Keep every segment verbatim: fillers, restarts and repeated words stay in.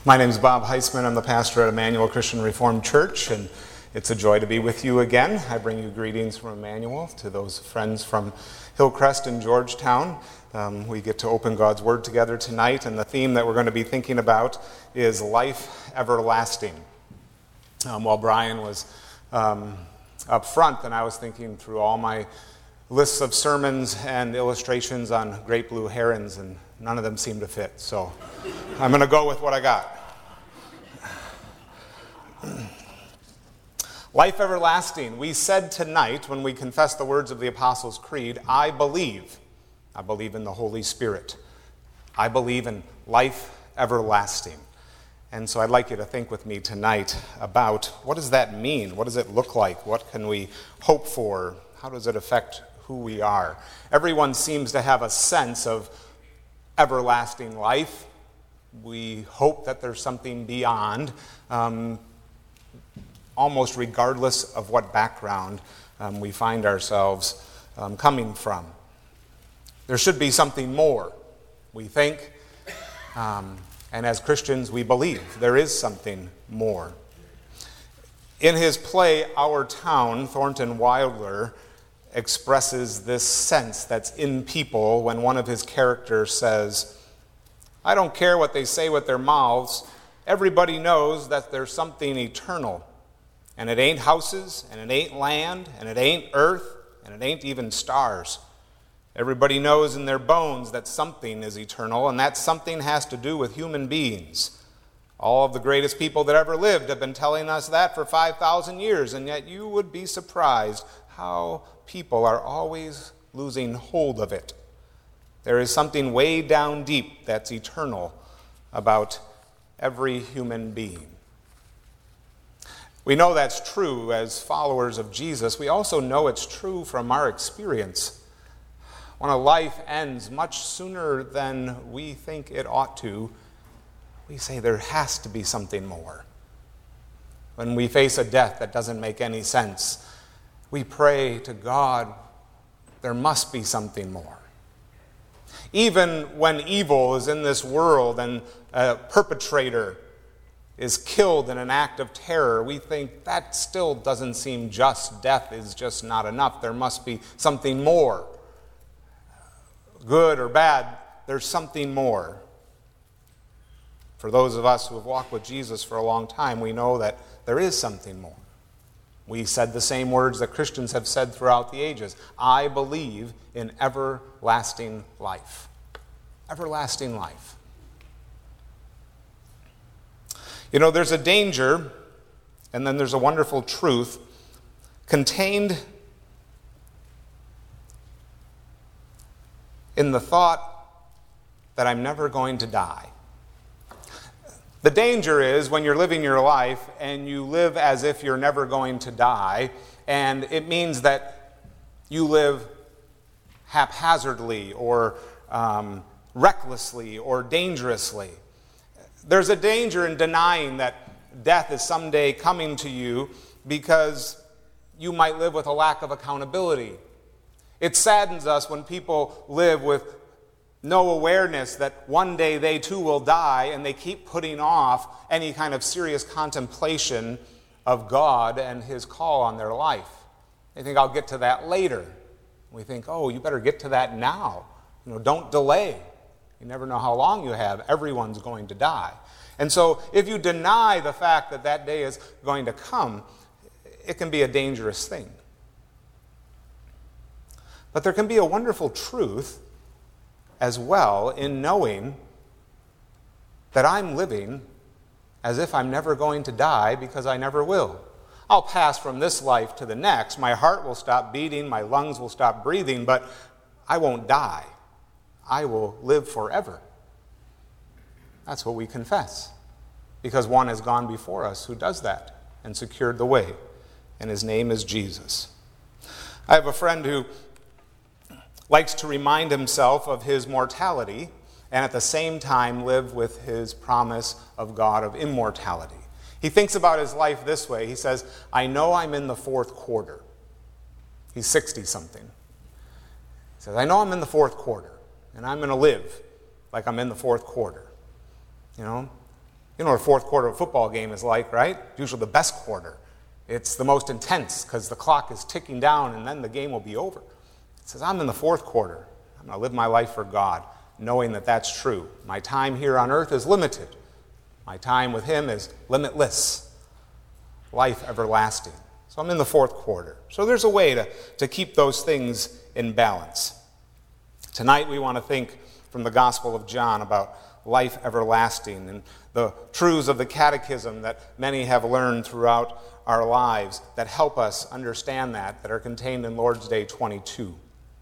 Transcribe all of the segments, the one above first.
My name is Bob Heisman. I'm the pastor at Emmanuel Christian Reformed Church, and it's a joy to be with you again. I bring you greetings from Emmanuel to those friends from Hillcrest and Georgetown. Um, we get to open God's Word together tonight, and the theme that we're going to be thinking about is life everlasting. Um, while Brian was um, up front, and I was thinking through all my lists of sermons and illustrations on great blue herons, and none of them seem to fit. So I'm going to go with what I got. Life everlasting. We said tonight when we confessed the words of the Apostles' Creed, I believe. I believe in the Holy Spirit. I believe in life everlasting. And so I'd like you to think with me tonight about what does that mean? What does it look like? What can we hope for? How does it affect who we are? Everyone seems to have a sense of everlasting life. We hope that there's something beyond, um, almost regardless of what background um, we find ourselves um, coming from. There should be something more, we think, um, and as Christians we believe there is something more. In his play, Our Town, Thornton Wilder expresses this sense that's in people when one of his characters says, I don't care what they say with their mouths, everybody knows that there's something eternal. And it ain't houses, and it ain't land, and it ain't earth, and it ain't even stars. Everybody knows in their bones that something is eternal, and that something has to do with human beings. All of the greatest people that ever lived have been telling us that for five thousand years, and yet you would be surprised how people are always losing hold of it. There is something way down deep that's eternal about every human being. We know that's true as followers of Jesus. We also know it's true from our experience. When a life ends much sooner than we think it ought to, we say there has to be something more. When we face a death that doesn't make any sense, we pray to God, there must be something more. Even when evil is in this world and a perpetrator is killed in an act of terror, we think that still doesn't seem just. Death is just not enough. There must be something more. Good or bad, there's something more. For those of us who have walked with Jesus for a long time, we know that there is something more. We said the same words that Christians have said throughout the ages. I believe in everlasting life. Everlasting life. You know, there's a danger, and then there's a wonderful truth contained in the thought that I'm never going to die. The danger is when you're living your life and you live as if you're never going to die, and it means that you live haphazardly or um, recklessly or dangerously. There's a danger in denying that death is someday coming to you because you might live with a lack of accountability. It saddens us when people live with no awareness that one day they too will die, and they keep putting off any kind of serious contemplation of God and his call on their life. They think, I'll get to that later. We think, oh, you better get to that now. You know, don't delay. You never know how long you have. Everyone's going to die. And so if you deny the fact that that day is going to come, it can be a dangerous thing. But there can be a wonderful truth as well in knowing that I'm living as if I'm never going to die, because I never will. I'll pass from this life to the next. My heart will stop beating, my lungs will stop breathing, but I won't die. I will live forever. That's what we confess, because one has gone before us who does that and secured the way, and his name is Jesus. I have a friend who likes to remind himself of his mortality and at the same time live with his promise of God of immortality. He thinks about his life this way. He says, I know I'm in the fourth quarter. He's sixty-something. He says, I know I'm in the fourth quarter, and I'm going to live like I'm in the fourth quarter. You know, You know what a fourth quarter of a football game is like, right? Usually the best quarter. It's the most intense because the clock is ticking down and then the game will be over. It says, I'm in the fourth quarter. I'm going to live my life for God, knowing that that's true. My time here on earth is limited. My time with him is limitless. Life everlasting. So I'm in the fourth quarter. So there's a way to, to keep those things in balance. Tonight we want to think from the Gospel of John about life everlasting and the truths of the catechism that many have learned throughout our lives that help us understand that, that are contained in Lord's Day twenty-two.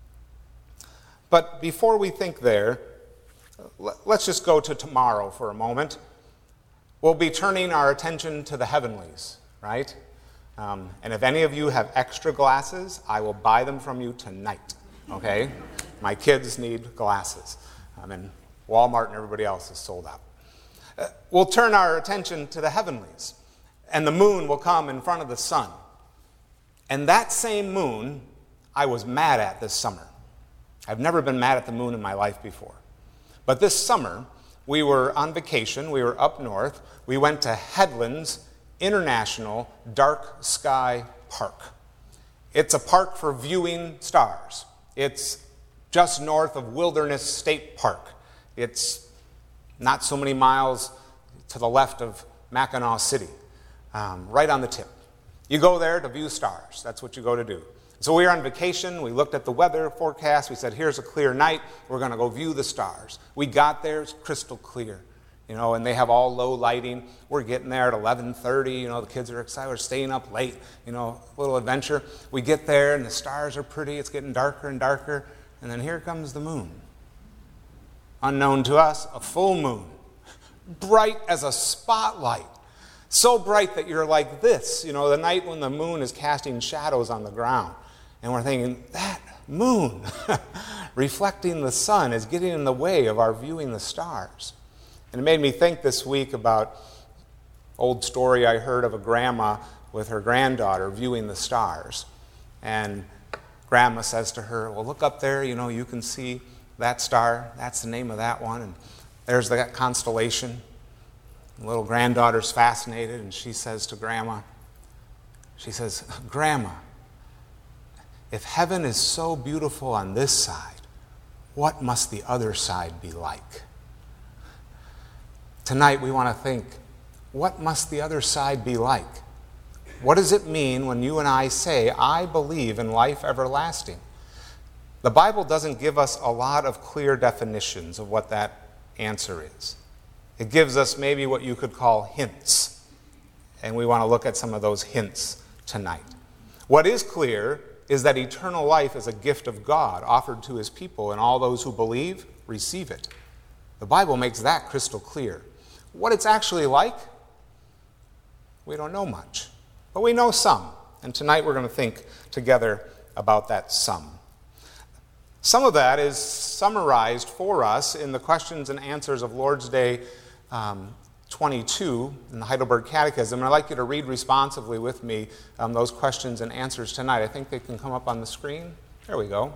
But before we think there, let's just go to tomorrow for a moment. We'll be turning our attention to the heavenlies, right? Um, and if any of you have extra glasses, I will buy them from you tonight, okay? My kids need glasses. I mean, Walmart and everybody else is sold out. Uh, we'll turn our attention to the heavenlies, and the moon will come in front of the sun. And that same moon, I was mad at this summer. I've never been mad at the moon in my life before. But this summer, we were on vacation. We were up north. We went to Headlands International Dark Sky Park. It's a park for viewing stars. It's just north of Wilderness State Park. It's not so many miles to the left of Mackinac City, um, right on the tip. You go there to view stars. That's what you go to do. So we were on vacation. We looked at the weather forecast. We said, here's a clear night. We're going to go view the stars. We got there. It's crystal clear. You know, and they have all low lighting. We're getting there at eleven thirty. You know, the kids are excited. We're staying up late. You know, a little adventure. We get there, and the stars are pretty. It's getting darker and darker. And then here comes the moon. Unknown to us, a full moon. Bright as a spotlight. So bright that you're like this, you know, the night when the moon is casting shadows on the ground. And we're thinking, that moon reflecting the sun is getting in the way of our viewing the stars. And it made me think this week about old story I heard of a grandma with her granddaughter viewing the stars. And grandma says to her, well, look up there, you know, you can see that star. That's the name of that one. And there's that constellation. The little granddaughter's fascinated, and she says to grandma, she says, Grandma, if heaven is so beautiful on this side, what must the other side be like? Tonight we want to think, what must the other side be like? What does it mean when you and I say, I believe in life everlasting? The Bible doesn't give us a lot of clear definitions of what that answer is. It gives us maybe what you could call hints. And we want to look at some of those hints tonight. What is clear is that eternal life is a gift of God offered to his people, and all those who believe receive it. The Bible makes that crystal clear. What it's actually like, we don't know much. But we know some. And tonight we're going to think together about that some. Some of that is summarized for us in the questions and answers of Lord's Day um, twenty-two in the Heidelberg Catechism. And I'd like you to read responsively with me um, those questions and answers tonight. I think they can come up on the screen. There we go.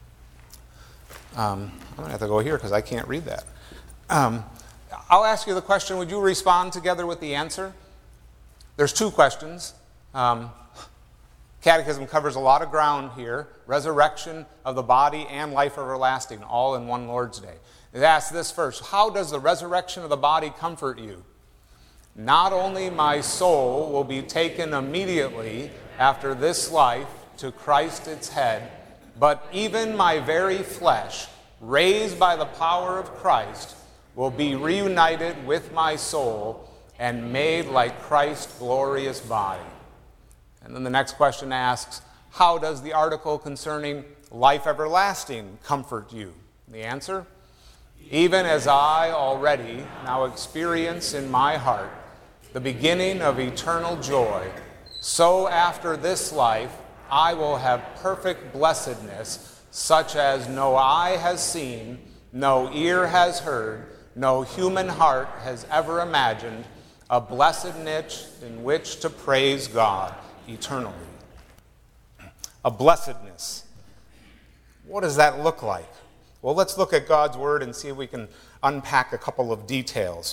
Um, I'm going to have to go here because I can't read that. Um, I'll ask you the question. Would you respond together with the answer? There's two questions. Um, Catechism covers a lot of ground here. Resurrection of the body and life everlasting, all in one Lord's Day. It asks this first: how does the resurrection of the body comfort you? Not only my soul will be taken immediately after this life to Christ its head, but even my very flesh, raised by the power of Christ, will be reunited with my soul and made like Christ's glorious body. And then the next question asks, how does the article concerning life everlasting comfort you? The answer: even as I already now experience in my heart the beginning of eternal joy, so after this life I will have perfect blessedness, such as no eye has seen, no ear has heard, no human heart has ever imagined, a blessed niche in which to praise God eternally. A blessedness. What does that look like? Well, let's look at God's Word and see if we can unpack a couple of details.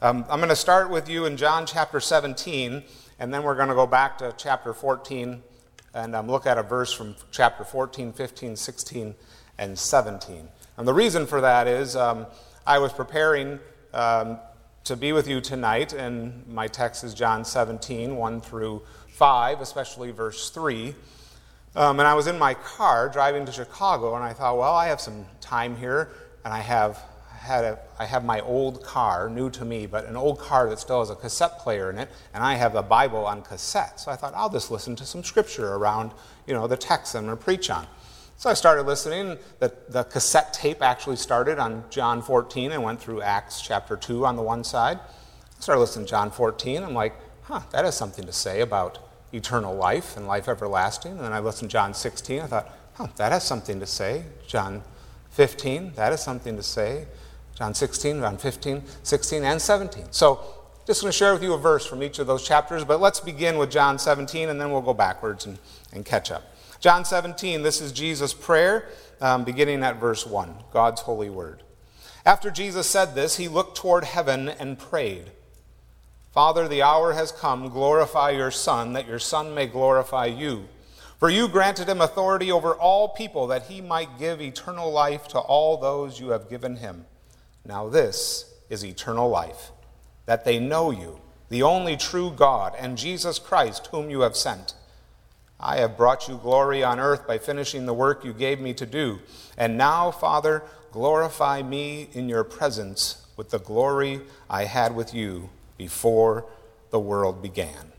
Um, I'm going to start with you in John chapter seventeen, and then we're going to go back to chapter fourteen and um, look at a verse from chapter fourteen, fifteen, sixteen, and seventeen. And the reason for that is um, I was preparing um, to be with you tonight, and my text is John seventeen, one through five, especially verse three. Um, and I was in my car driving to Chicago, and I thought, well, I have some time here, and I have had a, I have my old car, new to me, but an old car that still has a cassette player in it, and I have the Bible on cassette. So I thought, I'll just listen to some scripture around, you know, the text I'm going to preach on. So I started listening. The, the cassette tape actually started on John fourteen and went through Acts chapter two on the one side. I started listening to John fourteen. I'm like, huh, that has something to say about eternal life and life everlasting. And then I listened to John sixteen. I thought, huh, that has something to say. John fifteen, that has something to say. John sixteen, John fifteen, sixteen, and seventeen. So just going to share with you a verse from each of those chapters, but let's begin with John seventeen, and then we'll go backwards and, and catch up. John seventeen, this is Jesus' prayer, um, beginning at verse one, God's holy word. After Jesus said this, he looked toward heaven and prayed, Father, the hour has come. Glorify your Son, that your Son may glorify you. For you granted him authority over all people, that he might give eternal life to all those you have given him. Now this is eternal life, that they know you, the only true God, and Jesus Christ, whom you have sent. I have brought you glory on earth by finishing the work you gave me to do. And now, Father, glorify me in your presence with the glory I had with you before the world began.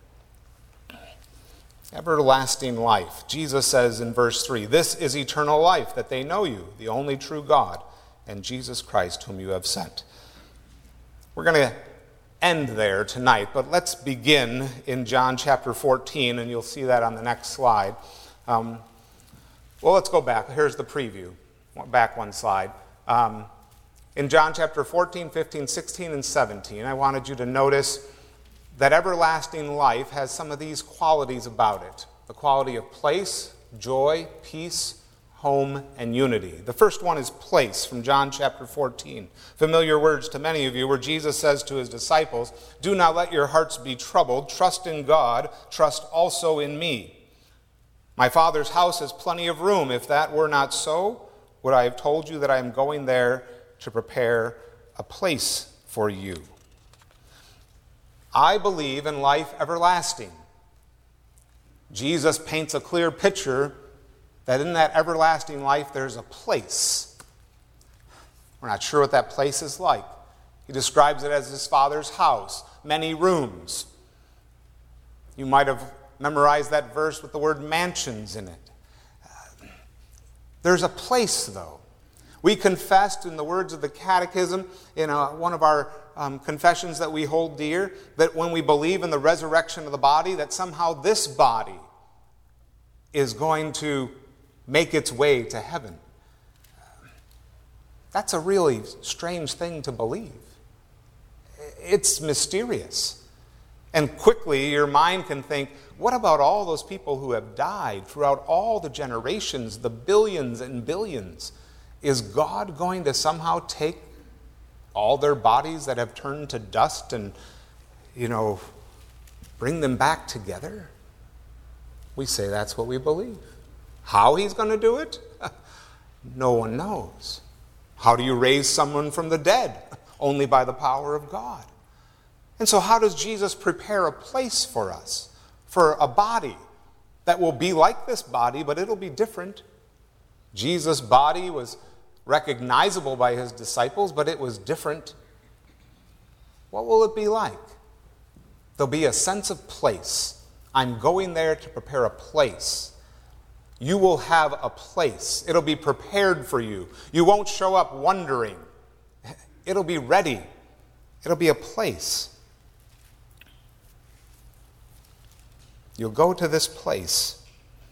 Everlasting life. Jesus says in verse three, this is eternal life, that they know you, the only true God, and Jesus Christ, whom you have sent. We're going to end there tonight, but let's begin in John chapter fourteen, and you'll see that on the next slide. Um, well, let's go back. Here's the preview. Back one slide. Um, in John chapter fourteen, fifteen, sixteen, and seventeen, I wanted you to notice that everlasting life has some of these qualities about it. The quality of place, joy, peace, home, and unity. The first one is place from John chapter fourteen. Familiar words to many of you, where Jesus says to his disciples, do not let your hearts be troubled. Trust in God. Trust also in me. My Father's house has plenty of room. If that were not so, would I have told you that I am going there to prepare a place for you? I believe in life everlasting. Jesus paints a clear picture that in that everlasting life there's a place. We're not sure what that place is like. He describes it as his Father's house, many rooms. You might have memorized that verse with the word mansions in it. There's a place, though. We confessed in the words of the Catechism, in a, one of our um, confessions that we hold dear, that when we believe in the resurrection of the body, that somehow this body is going to make its way to heaven. That's a really strange thing to believe. It's mysterious. And quickly your mind can think, what about all those people who have died throughout all the generations, the billions and billions? Is God going to somehow take all their bodies that have turned to dust and, you know, bring them back together? We say that's what we believe. How he's going to do it? No one knows. How do you raise someone from the dead? Only by the power of God. And so how does Jesus prepare a place for us? For a body that will be like this body, but it'll be different. Jesus' body was recognizable by his disciples, but it was different. What will it be like? There'll be a sense of place. I'm going there to prepare a place. You will have a place. It'll be prepared for you. You won't show up wondering. It'll be ready. It'll be a place. You'll go to this place.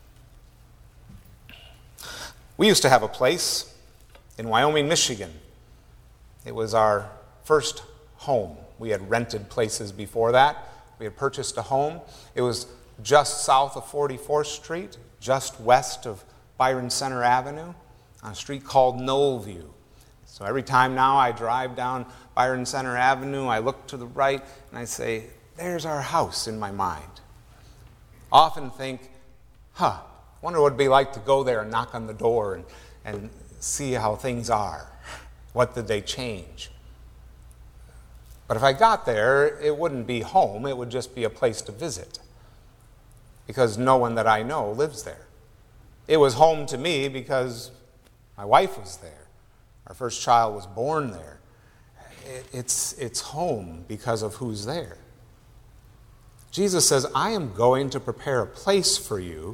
We used to have a place in Wyoming, Michigan. It was our first home. We had rented places before that. We had purchased a home. It was just south of forty-fourth Street, just west of Byron Center Avenue, on a street called Knollview. So every time now I drive down Byron Center Avenue, I look to the right and I say, there's our house in my mind. Often think, huh, wonder what it'd be like to go there and knock on the door and, and see how things are. What did they change? But if I got there, it wouldn't be home, it would just be a place to visit. Because no one that I know lives there. It was home to me because my wife was there. Our first child was born there. It, it's, it's home because of who's there. Jesus says, I am going to prepare a place for you.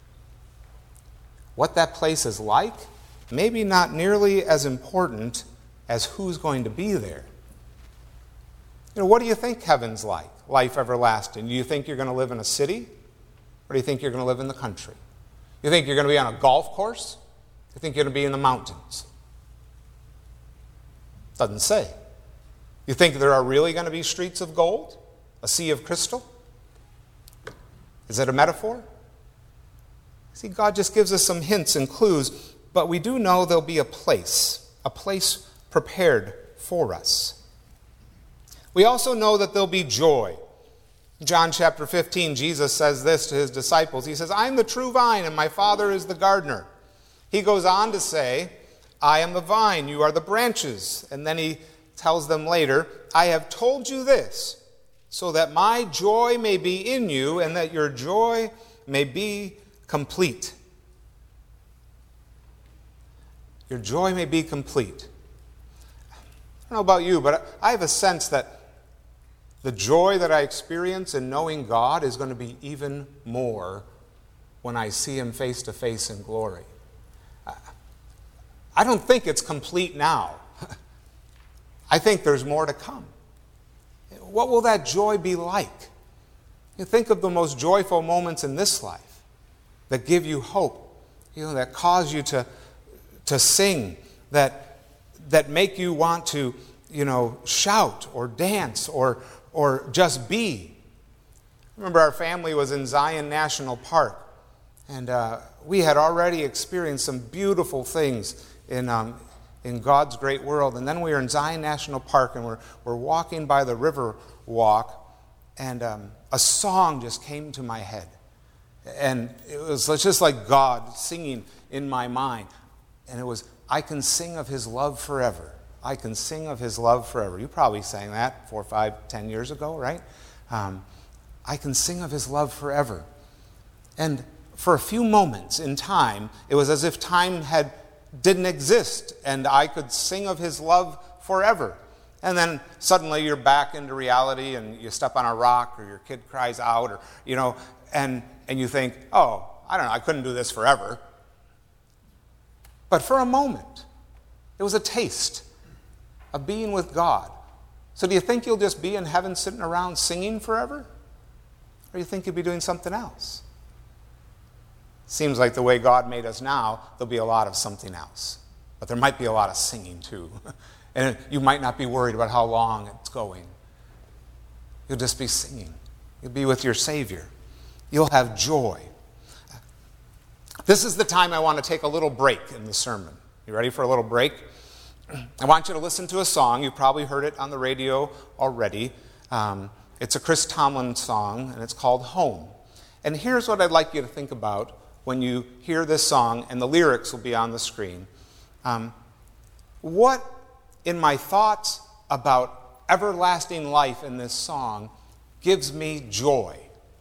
What that place is like, maybe not nearly as important as who's going to be there. You know, what do you think heaven's like? Life everlasting. Do you think you're going to live in a city? Or do you think you're going to live in the country? You think you're going to be on a golf course? You think you're going to be in the mountains? Doesn't say. You think there are really going to be streets of gold? A sea of crystal? Is it a metaphor? See, God just gives us some hints and clues, but we do know there'll be a place, a place prepared for us. We also know that there'll be joy. In John chapter fifteen, Jesus says this to his disciples. He says, I'm the true vine, and my Father is the gardener. He goes on to say, I am the vine, you are the branches. And then he tells them later, I have told you this, so that my joy may be in you, and that your joy may be complete. Your joy may be complete. I don't know about you, but I have a sense that the joy that I experience in knowing God is going to be even more when I see him face to face in glory. I don't think it's complete now. I think there's more to come. What will that joy be like? You think of the most joyful moments in this life that give you hope, you know, that cause you to, to sing, that, that make you want to, you know, shout or dance or, or just be. I remember our family was in Zion National Park, and uh, we had already experienced some beautiful things in um, in God's great world. And then we were in Zion National Park, and we're, we're walking by the river walk, and um, a song just came to my head. And it was just like God singing in my mind. And it was, I can sing of his love forever. I can sing of his love forever. You probably sang that four, five, ten years ago, right? Um, I can sing of his love forever. And for a few moments in time, it was as if time had didn't exist, and I could sing of his love forever. And then suddenly you're back into reality, and you step on a rock, or your kid cries out, or, you know, and, and you think, oh, I don't know, I couldn't do this forever. But for a moment, it was a taste of being with God. So do you think you'll just be in heaven sitting around singing forever? Or do you think you'll be doing something else? Seems like the way God made us now, there'll be a lot of something else. But there might be a lot of singing too. And you might not be worried about how long it's going. You'll just be singing. You'll be with your Savior. You'll have joy. This is the time I want to take a little break in the sermon. You ready for a little break? I want you to listen to a song. You've probably heard it on the radio already. Um, it's a Chris Tomlin song, and it's called Home. And here's what I'd like you to think about when you hear this song, and the lyrics will be on the screen. Um, what in my thoughts about everlasting life in this song gives me joy?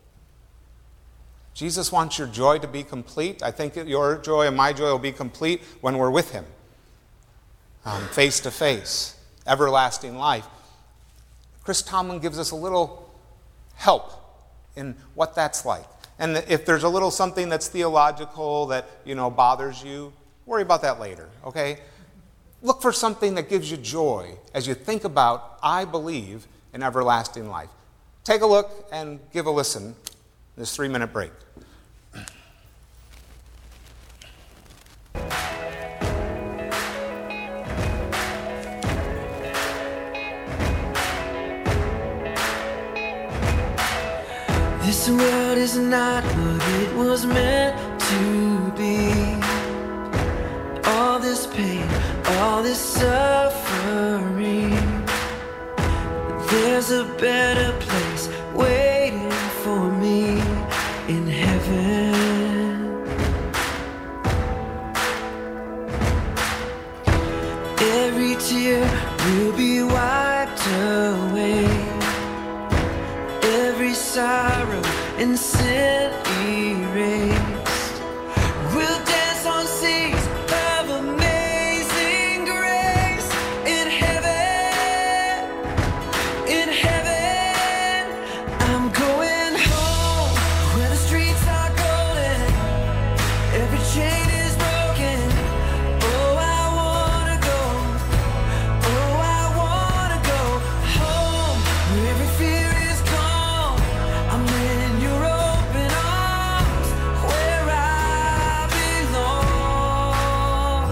Jesus wants your joy to be complete. I think that your joy and my joy will be complete when we're with him, um, face to face, everlasting life. Chris Tomlin gives us a little help in what that's like. And if there's a little something that's theological that, you know, bothers you, worry about that later, okay? Look for something that gives you joy as you think about, I believe in everlasting life. Take a look and give a listen. This three-minute break. This world is not what it was meant to be. All this pain, all this suffering. There's a better place waiting for me in heaven. Every tear will be wiped away, every sorrow and sin erased. We'll dance on seas of amazing grace in heaven, in heaven. I'm going home where the streets are golden, every chain is broken. Oh, I wanna go, oh, I wanna go home where every fear is gone. I'm in your open arms where I belong.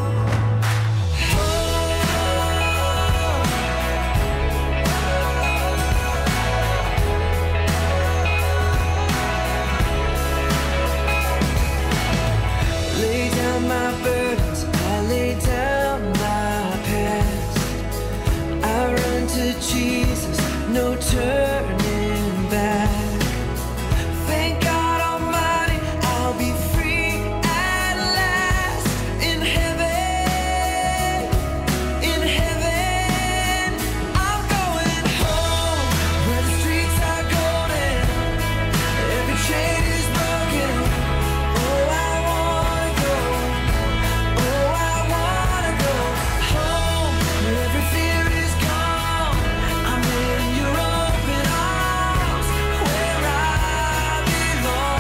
Lay down my burdens, I lay down my past. I run to Jesus, no turning back. Thank God Almighty, I'll be free at last in heaven, in heaven. I'm going home where the streets are golden, every chain is broken. Oh, I wanna go, oh, I wanna go home where every fear is gone. I'm in your open arms where I belong.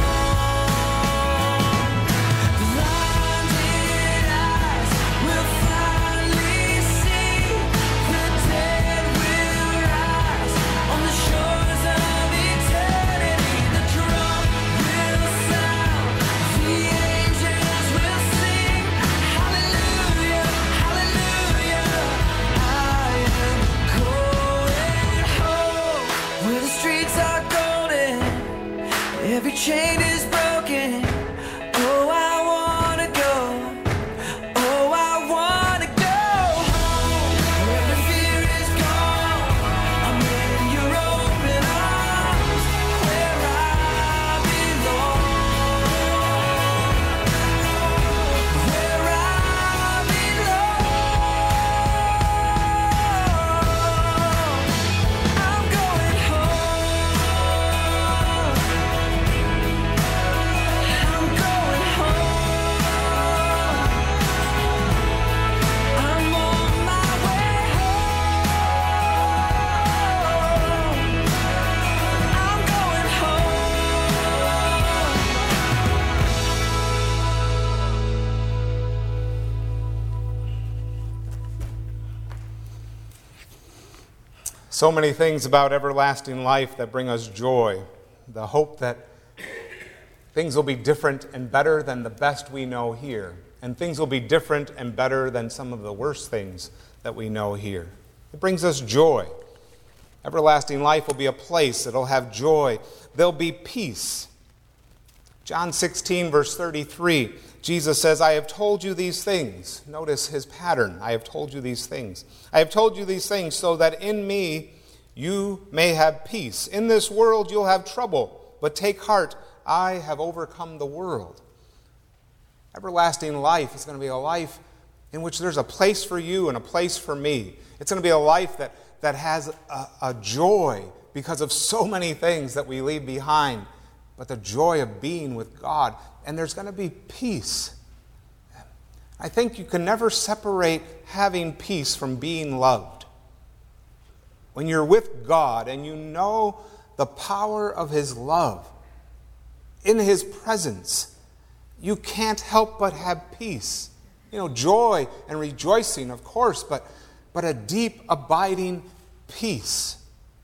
Blinded eyes will finally see, the dead will rise on the shores of eternity. The drum will sound, the angels will sing. Hallelujah, hallelujah. I am going home where the streets are golden, every chain is broken. Oh, I wanna go, oh, I wanna go home where every fear is gone. I'm in your open arms where I belong, where I belong. I'm going home, I'm going home, I'm on my way home, I'm going So many things about everlasting life that bring us joy. The hope that things will be different and better than the best we know here. And things will be different and better than some of the worst things that we know here. It brings us joy. Everlasting life will be a place that'll have joy. There'll be peace. John sixteen, verse thirty-three, Jesus says, I have told you these things. Notice his pattern. I have told you these things. I have told you these things so that in me you may have peace. In this world you'll have trouble, but take heart, I have overcome the world. Everlasting life is going to be a life in which there's a place for you and a place for me. It's going to be a life that, that has a, a joy because of so many things that we leave behind, but the joy of being with God. And there's going to be peace. I think you can never separate having peace from being loved. When you're with God and you know the power of his love, in his presence, you can't help but have peace. You know, joy and rejoicing, of course, but, but a deep, abiding peace.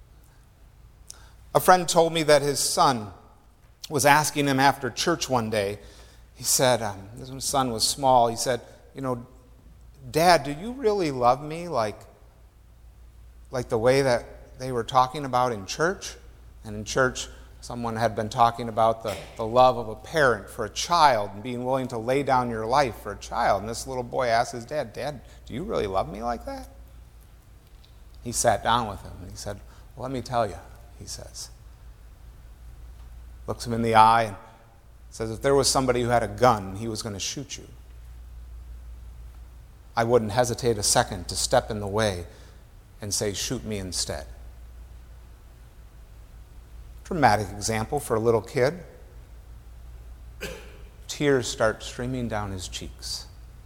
A friend told me that his son was asking him after church one day. He said, um, his son was small, he said, you know, Dad, do you really love me like, like the way that they were talking about in church? And in church, Someone had been talking about the, the love of a parent for a child and being willing to lay down your life for a child. And this little boy asked his dad, "Dad, do you really love me like that?" He sat down with him and he said, "Well, let me tell you," he says. Looks him in the eye and says, "If there was somebody who had a gun and he was going to shoot you, I wouldn't hesitate a second to step in the way and say, 'Shoot me instead.'" Dramatic example for a little kid. Tears start streaming down his cheeks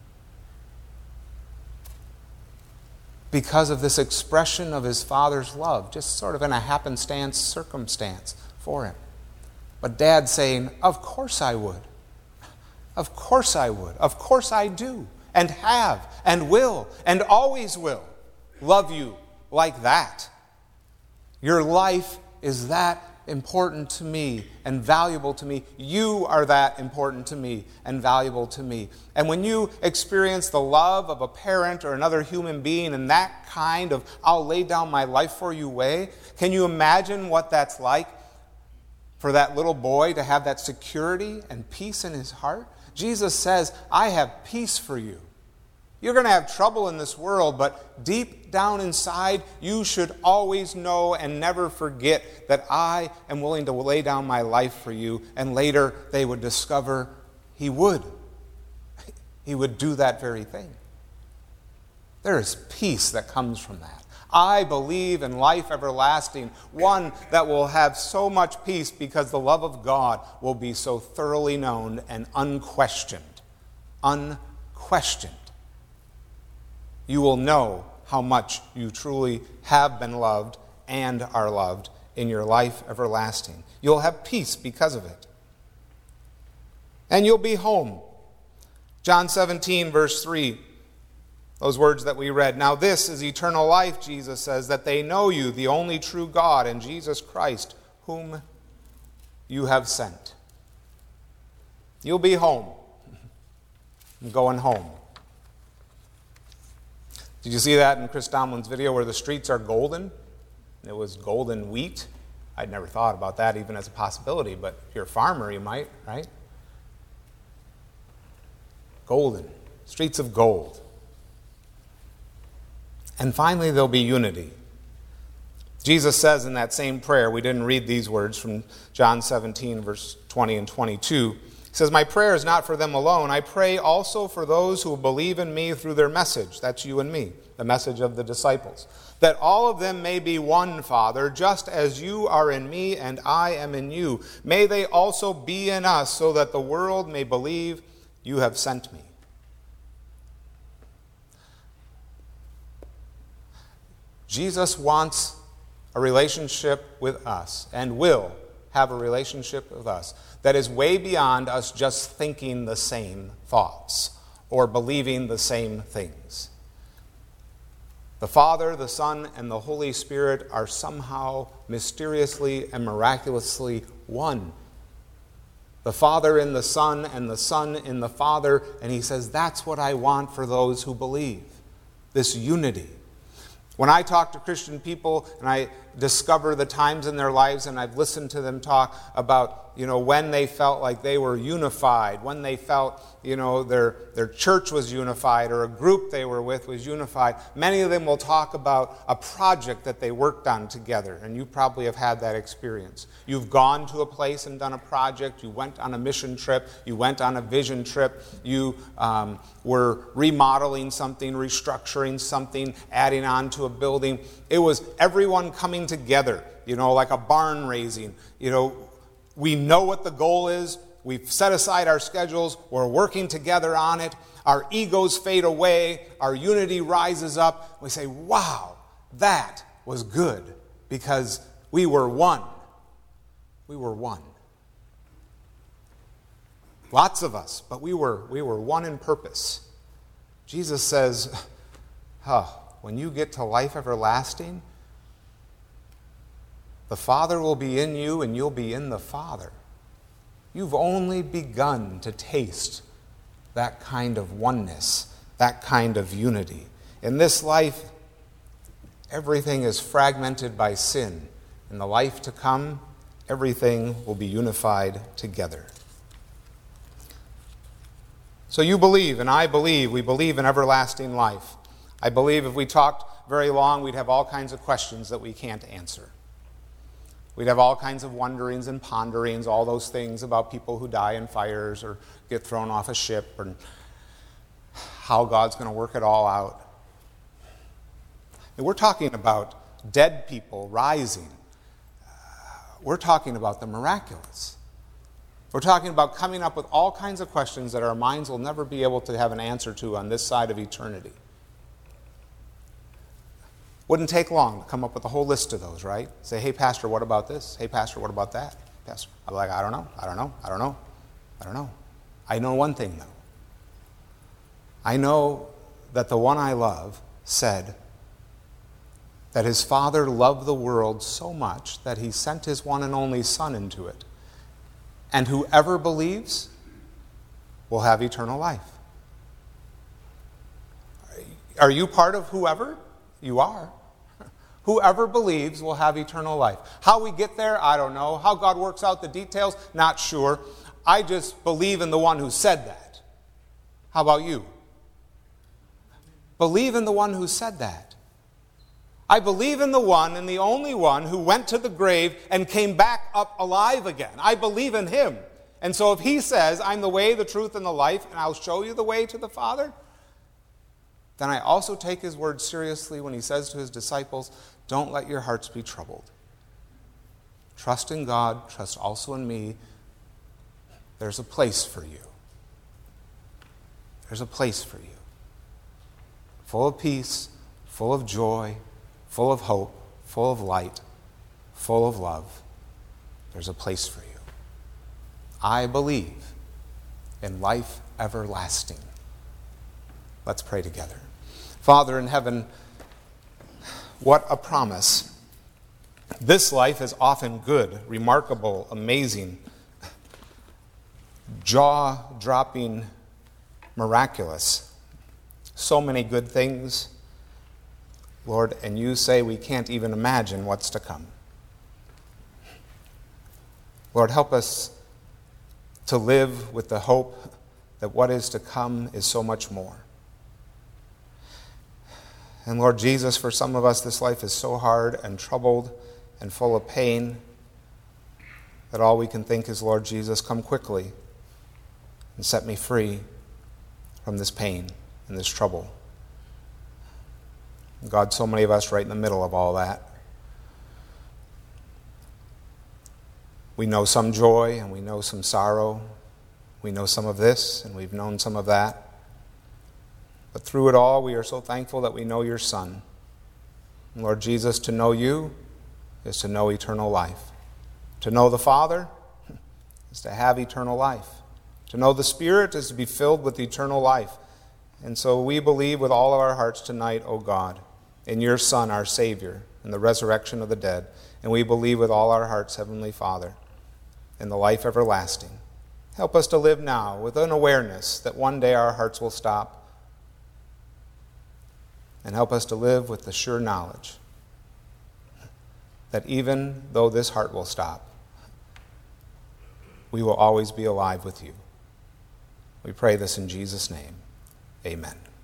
because of this expression of his father's love, just sort of in a happenstance circumstance for him. But Dad saying, "Of course I would. Of course I would. Of course I do, and have, and will, and always will love you like that. Your life is that important to me and valuable to me. You are that important to me and valuable to me." And when you experience the love of a parent or another human being in that kind of "I'll lay down my life for you" way, can you imagine what that's like for that little boy to have that security and peace in his heart? Jesus says, "I have peace for you. You're going to have trouble in this world, but deep down inside, you should always know and never forget that I am willing to lay down my life for you." And later they would discover he would. He would do that very thing. There is peace that comes from that. I believe in life everlasting, one that will have so much peace because the love of God will be so thoroughly known and unquestioned. Unquestioned. You will know how much you truly have been loved and are loved in your life everlasting. You'll have peace because of it. And you'll be home. John seventeen, verse three, those words that we read. "Now this is eternal life," Jesus says, "that they know you, the only true God, and Jesus Christ, whom you have sent." You'll be home. I'm going home. Did you see that in Chris Tomlin's video where the streets are golden? It was golden wheat. I'd never thought about that even as a possibility, but if you're a farmer, you might, right? Golden. Streets of gold. And finally, there'll be unity. Jesus says in that same prayer, we didn't read these words from John seventeen, verse twenty and twenty-two. He says, "My prayer is not for them alone. I pray also for those who will believe in me through their message." That's you and me, the message of the disciples. "That all of them may be one, Father, just as you are in me and I am in you. May they also be in us, so that the world may believe you have sent me." Jesus wants a relationship with us and will have a relationship with us that is way beyond us just thinking the same thoughts or believing the same things. The Father, the Son, and the Holy Spirit are somehow mysteriously and miraculously one. The Father in the Son and the Son in the Father, and he says, that's what I want for those who believe, this unity. When I talk to Christian people and I discover the times in their lives and I've listened to them talk about, you know, when they felt like they were unified, when they felt, you know, their, their church was unified or a group they were with was unified, many of them will talk about a project that they worked on together, and you probably have had that experience. You've gone to a place and done a project, you went on a mission trip, you went on a vision trip, you um, were remodeling something, restructuring something, adding on to a building. It was everyone coming together, you know, like a barn raising. You know, we know what the goal is. We've set aside our schedules. We're working together on it. Our egos fade away. Our unity rises up. We say, wow, that was good because we were one. We were one. Lots of us, but we were, we were one in purpose. Jesus says, huh, when you get to life everlasting, the Father will be in you and you'll be in the Father. You've only begun to taste that kind of oneness, that kind of unity. In this life, everything is fragmented by sin. In the life to come, everything will be unified together. So you believe, and I believe, we believe in everlasting life. I believe if we talked very long, we'd have all kinds of questions that we can't answer. We'd have all kinds of wonderings and ponderings, all those things about people who die in fires or get thrown off a ship, or how God's going to work it all out. And we're talking about dead people rising. We're talking about the miraculous. We're talking about coming up with all kinds of questions that our minds will never be able to have an answer to on this side of eternity. Wouldn't take long to come up with a whole list of those, right? Say, hey, Pastor, what about this? Hey, Pastor, what about that? Pastor, I'm like, I don't know, I don't know, I don't know, I don't know. I know one thing, though. I know that the one I love said that his Father loved the world so much that he sent his one and only Son into it. And whoever believes will have eternal life. Are you part of whoever? You are. Whoever believes will have eternal life. How we get there, I don't know. How God works out the details, not sure. I just believe in the one who said that. How about you? Believe in the one who said that. I believe in the one and the only one who went to the grave and came back up alive again. I believe in him. And so if he says, I'm the way, the truth, and the life, and I'll show you the way to the Father, then I also take his word seriously when he says to his disciples, don't let your hearts be troubled. Trust in God, trust also in me. There's a place for you. There's a place for you. Full of peace, full of joy, full of hope, full of light, full of love. There's a place for you. I believe in life everlasting. Let's pray together. Father in heaven, what a promise. This life is often good, remarkable, amazing, jaw-dropping, miraculous. So many good things, Lord, and you say we can't even imagine what's to come. Lord, help us to live with the hope that what is to come is so much more. And Lord Jesus, for some of us, this life is so hard and troubled and full of pain that all we can think is, Lord Jesus, come quickly and set me free from this pain and this trouble. God, so many of us right in the middle of all that. We know some joy and we know some sorrow. We know some of this and we've known some of that. But through it all, we are so thankful that we know your Son. And Lord Jesus, to know you is to know eternal life. To know the Father is to have eternal life. To know the Spirit is to be filled with eternal life. And so we believe with all of our hearts tonight, O God, in your Son, our Savior, in the resurrection of the dead. And we believe with all our hearts, Heavenly Father, in the life everlasting. Help us to live now with an awareness that one day our hearts will stop. And help us to live with the sure knowledge that even though this heart will stop, we will always be alive with you. We pray this in Jesus' name. Amen.